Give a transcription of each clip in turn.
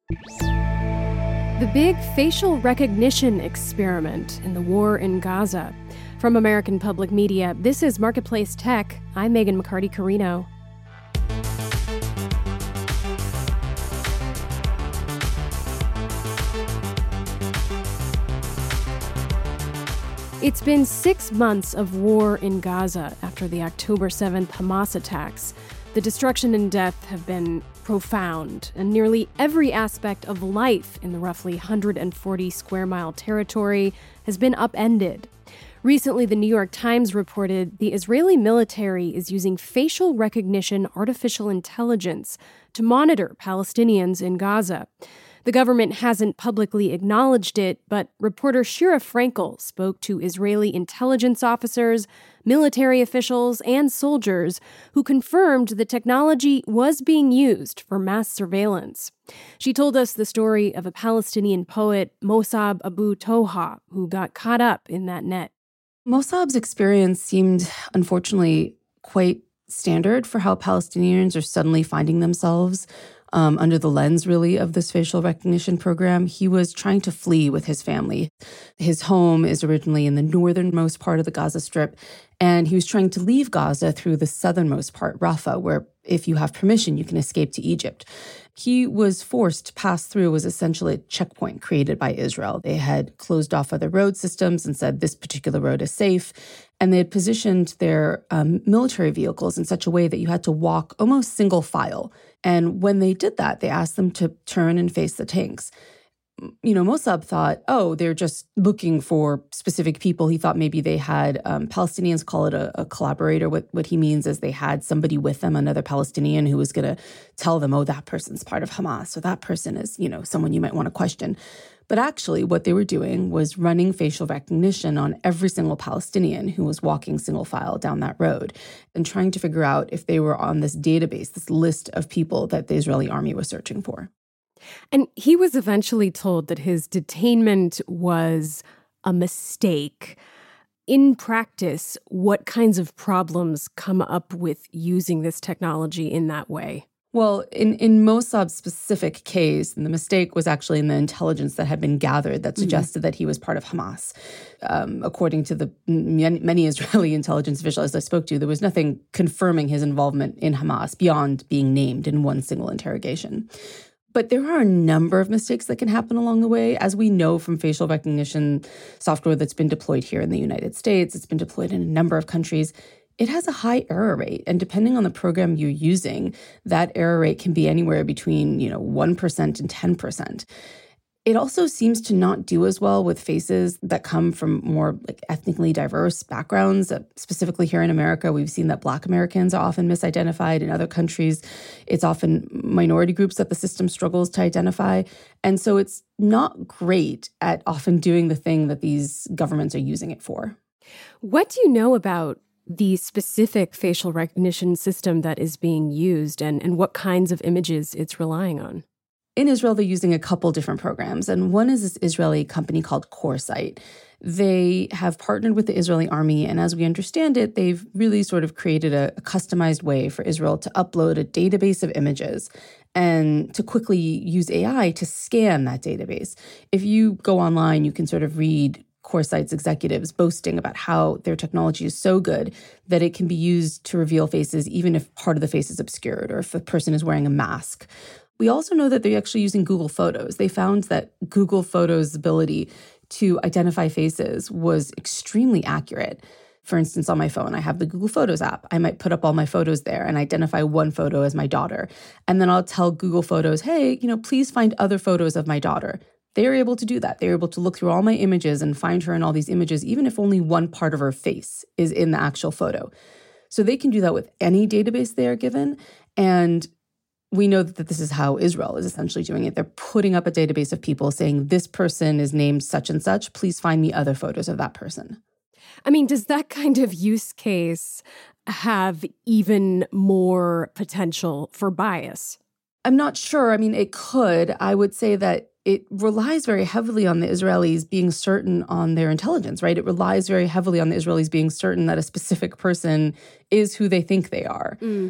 The big facial recognition experiment in the war in Gaza. From American Public Media, this is Marketplace Tech. I'm Megan McCarty-Carino. It's been 6 months of war in Gaza after the October 7th Hamas attacks. The destruction and death have been profound, and nearly every aspect of life in the roughly 140 square mile territory has been upended. Recently, the New York Times reported the Israeli military is using facial recognition artificial intelligence to monitor Palestinians in Gaza. The government hasn't publicly acknowledged it, but reporter Shira Frankel spoke to Israeli intelligence officers, military officials, and soldiers who confirmed the technology was being used for mass surveillance. She told us the story of a Palestinian poet, Mossab Abu Toha, who got caught up in that net. Mossab's experience seemed, unfortunately, quite standard for how Palestinians are suddenly finding themselves under the lens, really, of this facial recognition program. He was trying to flee with his family. His home is originally in the northernmost part of the Gaza Strip, and he was trying to leave Gaza through the southernmost part, Rafah, where, if you have permission, you can escape to Egypt. He was forced to pass through was essentially a checkpoint created by Israel. They had closed off other road systems and said this particular road is safe. And they had positioned their military vehicles in such a way that you had to walk almost single file. And when they did that, they asked them to turn and face the tanks. Mossab thought, they're just looking for specific people. He thought maybe they had, Palestinians call it a collaborator. What he means is they had somebody with them, another Palestinian who was going to tell them, that person's part of Hamas, or that person is, someone you might want to question. But actually what they were doing was running facial recognition on every single Palestinian who was walking single file down that road and trying to figure out if they were on this database, this list of people that the Israeli army was searching for. And he was eventually told that his detainment was a mistake. In practice, what kinds of problems come up with using this technology in that way? Well, in Mossab's specific case, the mistake was actually in the intelligence that had been gathered that suggested that he was part of Hamas. According to the many Israeli intelligence officials I spoke to, there was nothing confirming his involvement in Hamas beyond being named in one single interrogation. But there are a number of mistakes that can happen along the way. As we know from facial recognition software that's been deployed here in the United States, it's been deployed in a number of countries. It has a high error rate. And depending on the program you're using, that error rate can be anywhere between 1% and 10%. It also seems to not do as well with faces that come from more ethnically diverse backgrounds. Specifically here in America, we've seen that Black Americans are often misidentified. In other countries, it's often minority groups that the system struggles to identify. And so it's not great at often doing the thing that these governments are using it for. What do you know about the specific facial recognition system that is being used and what kinds of images it's relying on? In Israel, they're using a couple different programs, and one is this Israeli company called CoreSight. They have partnered with the Israeli army, and as we understand it, they've really sort of created a customized way for Israel to upload a database of images and to quickly use AI to scan that database. If you go online, you can sort of read CoreSight's executives boasting about how their technology is so good that it can be used to reveal faces even if part of the face is obscured or if the person is wearing a mask. We also know that they're actually using Google Photos. They found that Google Photos' ability to identify faces was extremely accurate. For instance, on my phone, I have the Google Photos app. I might put up all my photos there and identify one photo as my daughter. And then I'll tell Google Photos, hey, please find other photos of my daughter. They are able to do that. They're able to look through all my images and find her in all these images, even if only one part of her face is in the actual photo. So they can do that with any database they are given. And we know that this is how Israel is essentially doing it. They're putting up a database of people saying, this person is named such and such. Please find me other photos of that person. I mean, does that kind of use case have even more potential for bias? I'm not sure. I mean, it could. I would say that it relies very heavily on the Israelis being certain on their intelligence, right? It relies very heavily on the Israelis being certain that a specific person is who they think they are.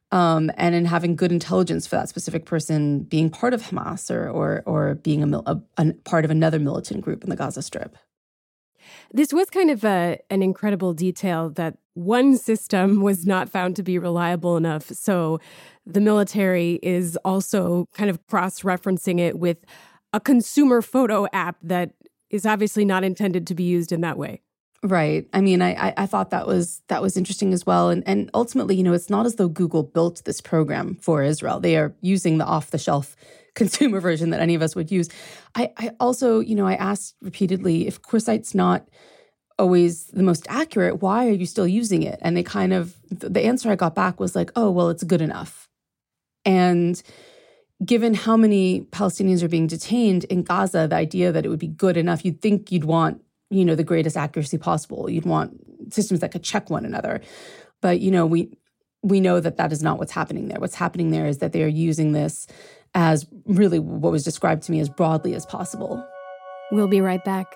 and in having good intelligence for that specific person being part of Hamas or being a part of another militant group in the Gaza Strip. This was kind of an incredible detail that one system was not found to be reliable enough. So the military is also kind of cross-referencing it with a consumer photo app that is obviously not intended to be used in that way. Right. I mean, I thought that was interesting as well. And ultimately, it's not as though Google built this program for Israel. They are using the off-the-shelf consumer version that any of us would use. I also, I asked repeatedly, if QueerSight's not always the most accurate, why are you still using it? And the answer I got back was like, oh, well, it's good enough. And given how many Palestinians are being detained in Gaza, the idea that it would be good enough, you'd think you'd want, the greatest accuracy possible. You'd want systems that could check one another. But, we know that is not what's happening there. What's happening there is that they are using this as really what was described to me as broadly as possible. We'll be right back.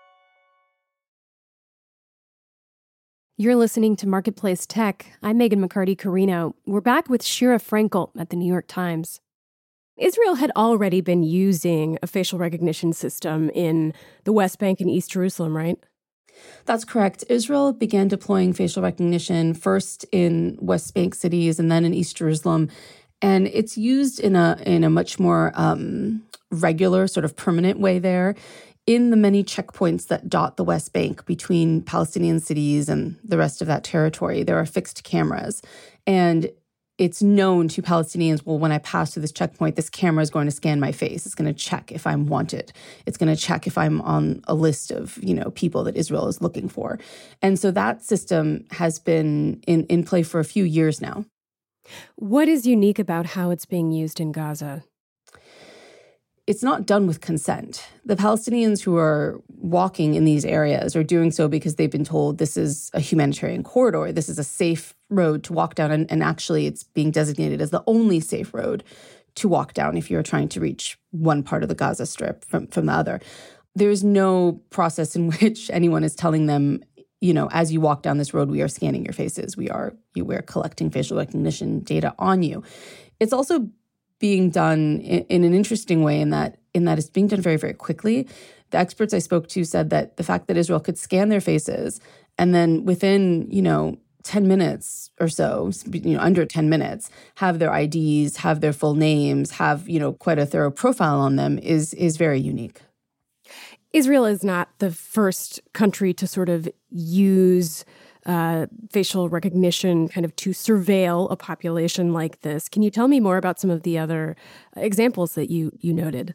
You're listening to Marketplace Tech. I'm Megan McCarty-Carino. We're back with Shira Frankel at the New York Times. Israel had already been using a facial recognition system in the West Bank and East Jerusalem, right? That's correct. Israel began deploying facial recognition first in West Bank cities and then in East Jerusalem. And it's used in a much more regular, sort of permanent way there in the many checkpoints that dot the West Bank between Palestinian cities and the rest of that territory. There are fixed cameras. And it's known to Palestinians, well, when I pass through this checkpoint, this camera is going to scan my face. It's going to check if I'm wanted. It's going to check if I'm on a list of, people that Israel is looking for. And so that system has been in play for a few years now. What is unique about how it's being used in Gaza? It's not done with consent. The Palestinians who are walking in these areas are doing so because they've been told this is a humanitarian corridor. This is a safe road to walk down. And actually, it's being designated as the only safe road to walk down if you're trying to reach one part of the Gaza Strip from the other. There's no process in which anyone is telling them, as you walk down this road, we are scanning your faces. We're collecting facial recognition data on you. It's also being done in an interesting way in that it's being done very, very quickly. The experts I spoke to said that the fact that Israel could scan their faces and then within, 10 minutes or so, under 10 minutes, have their IDs, have their full names, have, quite a thorough profile on them is very unique. Israel is not the first country to sort of use facial recognition kind of to surveil a population like this. Can you tell me more about some of the other examples that you noted?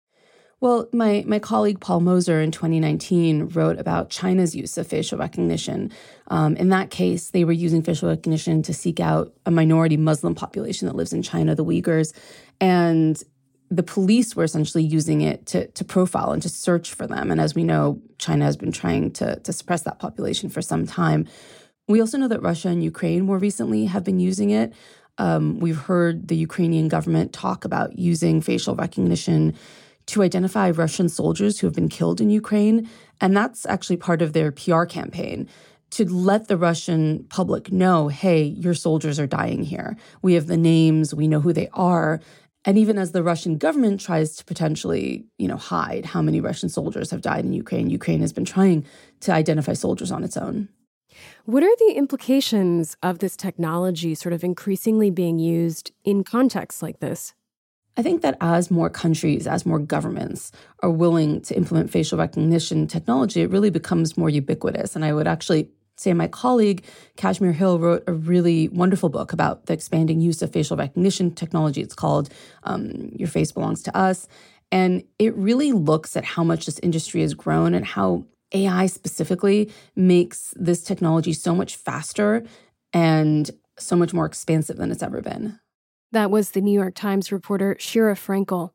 Well, my colleague Paul Moser in 2019 wrote about China's use of facial recognition. In that case, they were using facial recognition to seek out a minority Muslim population that lives in China, the Uyghurs. And the police were essentially using it to profile and to search for them. And as we know, China has been trying to suppress that population for some time. We also know that Russia and Ukraine more recently have been using it. We've heard the Ukrainian government talk about using facial recognition to identify Russian soldiers who have been killed in Ukraine. And that's actually part of their PR campaign, to let the Russian public know, hey, your soldiers are dying here. We have the names, we know who they are. And even as the Russian government tries to potentially, hide how many Russian soldiers have died in Ukraine, Ukraine has been trying to identify soldiers on its own. What are the implications of this technology sort of increasingly being used in contexts like this? I think that as more countries, as more governments are willing to implement facial recognition technology, it really becomes more ubiquitous. And I would actually say my colleague, Kashmir Hill, wrote a really wonderful book about the expanding use of facial recognition technology. It's called Your Face Belongs to Us. And it really looks at how much this industry has grown and how AI specifically makes this technology so much faster and so much more expansive than it's ever been. That was the New York Times reporter Shira Frankel.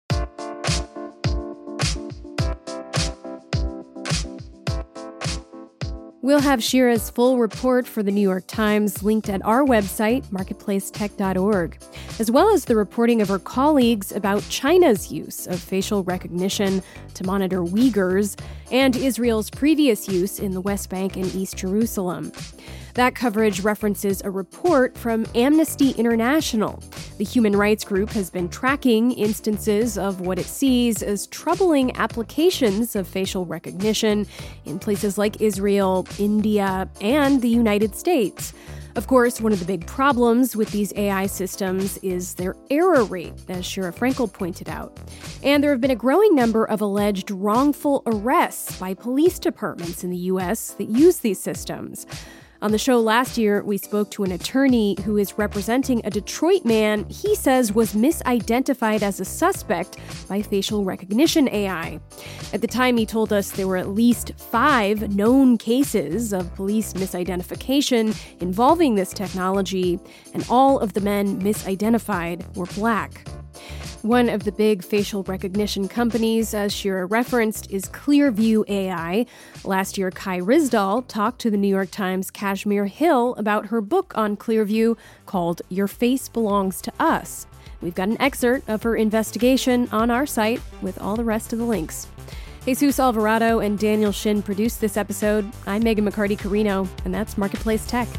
We'll have Shira's full report for the New York Times linked at our website, marketplacetech.org, as well as the reporting of her colleagues about China's use of facial recognition to monitor Uyghurs and Israel's previous use in the West Bank and East Jerusalem. That coverage references a report from Amnesty International. The human rights group has been tracking instances of what it sees as troubling applications of facial recognition in places like Israel, India, and the United States. Of course, one of the big problems with these AI systems is their error rate, as Shira Frankel pointed out. And there have been a growing number of alleged wrongful arrests by police departments in the U.S. that use these systems. On the show last year, we spoke to an attorney who is representing a Detroit man he says was misidentified as a suspect by facial recognition AI. At the time, he told us there were at least 5 known cases of police misidentification involving this technology, and all of the men misidentified were Black. One of the big facial recognition companies, as Shira referenced, is Clearview AI. Last year, Kai Ryssdal talked to the New York Times' Kashmir Hill about her book on Clearview called Your Face Belongs to Us. We've got an excerpt of her investigation on our site with all the rest of the links. Jesus Alvarado and Daniel Shin produced this episode. I'm Megan McCarty-Carino, and that's Marketplace Tech.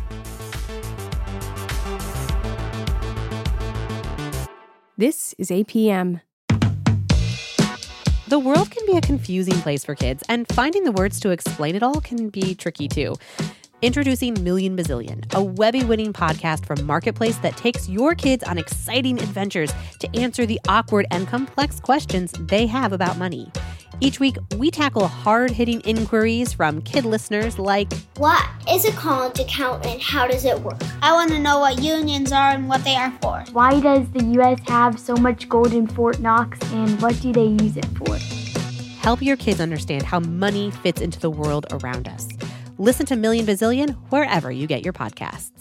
This is APM. The world can be a confusing place for kids, and finding the words to explain it all can be tricky too. Introducing Million Bazillion, a Webby-winning podcast from Marketplace that takes your kids on exciting adventures to answer the awkward and complex questions they have about money. Each week, we tackle hard-hitting inquiries from kid listeners like, what is a college account and how does it work? I want to know what unions are and what they are for. Why does the U.S. have so much gold in Fort Knox, and what do they use it for? Help your kids understand how money fits into the world around us. Listen to Million Bazillion wherever you get your podcasts.